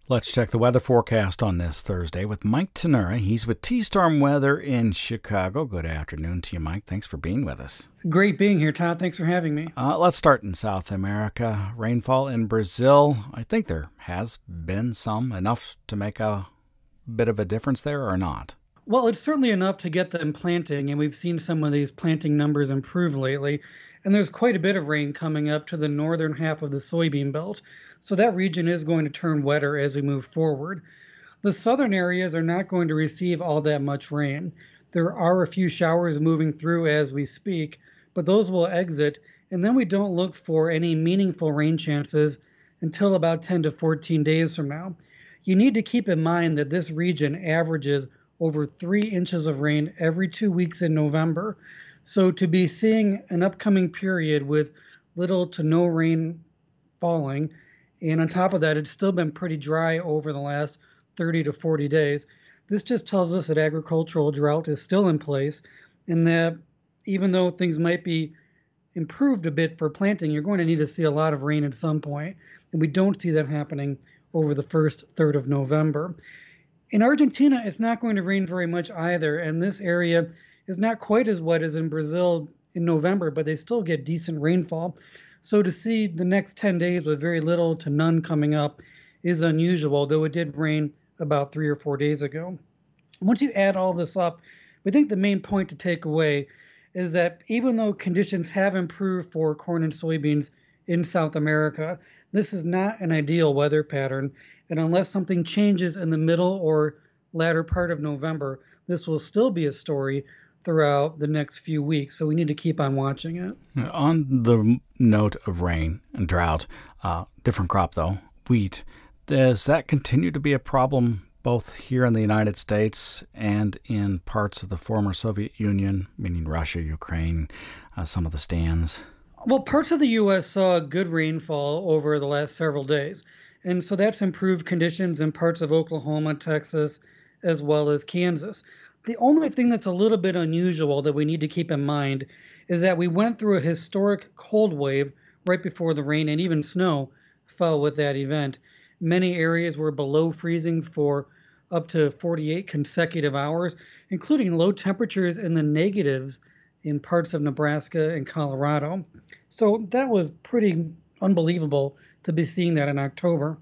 Let's check the weather forecast on this Thursday with Mike Tenura. He's with T-Storm Weather in Chicago. Good afternoon to you, Mike. Thanks for being with us. Great being here, Todd. Thanks for having me. Let's start in South America. Rainfall in Brazil. I think there has been some, enough to make a bit of a difference there or not? Well, it's certainly enough to get them planting, and we've seen some of these planting numbers improve lately. And there's quite a bit of rain coming up to the northern half of the soybean belt. So that region is going to turn wetter as we move forward. The southern areas are not going to receive all that much rain. There are a few showers moving through as we speak, but those will exit, and then we don't look for any meaningful rain chances until about 10 to 14 days from now. You need to keep in mind that this region averages over 3 inches of rain every 2 weeks in November. So to be seeing an upcoming period with little to no rain falling, and on top of that, it's still been pretty dry over the last 30 to 40 days. This just tells us that agricultural drought is still in place, and that even though things might be improved a bit for planting, you're going to need to see a lot of rain at some point, and we don't see that happening over the first third of November. In Argentina, it's not going to rain very much either, and this area is not quite as wet as in Brazil in November, but they still get decent rainfall. So to see the next 10 days with very little to none coming up is unusual, though it did rain about 3 or 4 days ago. Once you add all this up, we think the main point to take away is that even though conditions have improved for corn and soybeans in South America, this is not an ideal weather pattern. And unless something changes in the middle or latter part of November, this will still be a story throughout the next few weeks. So we need to keep on watching it. On the note of rain and drought, different crop though, wheat, does that continue to be a problem both here in the United States and in parts of the former Soviet Union, meaning Russia, Ukraine, some of the stands? Well, parts of the U.S. saw good rainfall over the last several days. And so that's improved conditions in parts of Oklahoma, Texas, as well as Kansas. The only thing that's a little bit unusual that we need to keep in mind is that we went through a historic cold wave right before the rain and even snow fell with that event. Many areas were below freezing for up to 48 consecutive hours, including low temperatures in the negatives in parts of Nebraska and Colorado. So that was pretty unbelievable to be seeing that in October.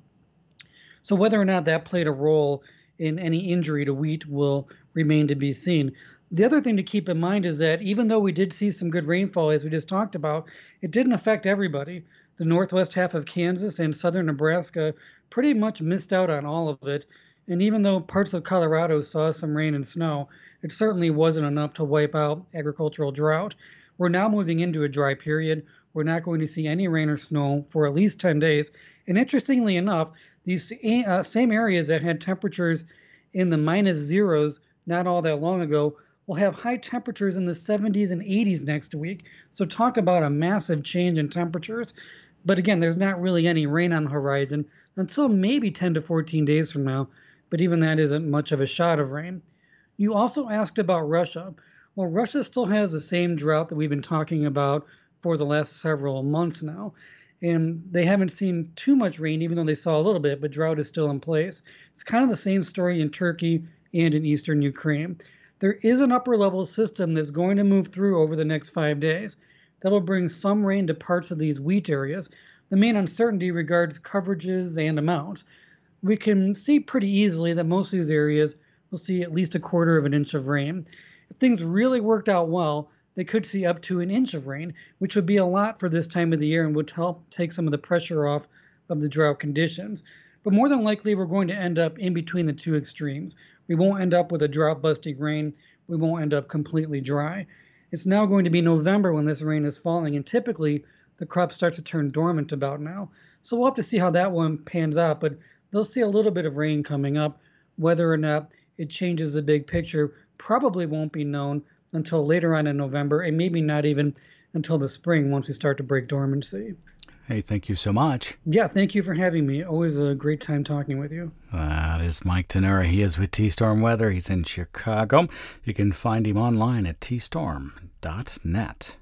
So whether or not that played a role in any injury to wheat will remain to be seen. The other thing to keep in mind is that even though we did see some good rainfall, as we just talked about, it didn't affect everybody. The northwest half of Kansas and southern Nebraska pretty much missed out on all of it. And even though parts of Colorado saw some rain and snow, it certainly wasn't enough to wipe out agricultural drought. We're now moving into a dry period. We're not going to see any rain or snow for at least 10 days. And interestingly enough, these same areas that had temperatures in the minus zeros not all that long ago will have high temperatures in the 70s and 80s next week. So talk about a massive change in temperatures. But again, there's not really any rain on the horizon until maybe 10 to 14 days from now. But even that isn't much of a shot of rain. You also asked about Russia. Well, Russia still has the same drought that we've been talking about for the last several months now. And they haven't seen too much rain, even though they saw a little bit, but drought is still in place. It's kind of the same story in Turkey and in eastern Ukraine. There is an upper level system that's going to move through over the next 5 days. That'll bring some rain to parts of these wheat areas. The main uncertainty regards coverages and amounts. We can see pretty easily that most of these areas will see at least 1/4 of an inch of rain. If things really worked out well, they could see up to 1 inch of rain, which would be a lot for this time of the year and would help take some of the pressure off of the drought conditions. But more than likely, we're going to end up in between the two extremes. We won't end up with a drought-busting rain. We won't end up completely dry. It's now going to be November when this rain is falling, and typically the crop starts to turn dormant about now. So we'll have to see how that one pans out, but they'll see a little bit of rain coming up. Whether or not it changes the big picture probably won't be known until later on in November, and maybe not even until the spring once we start to break dormancy. Hey, thank you so much. Yeah, thank you for having me. Always a great time talking with you. That is Mike Tenura. He is with T-Storm Weather. He's in Chicago. You can find him online at tstorm.net.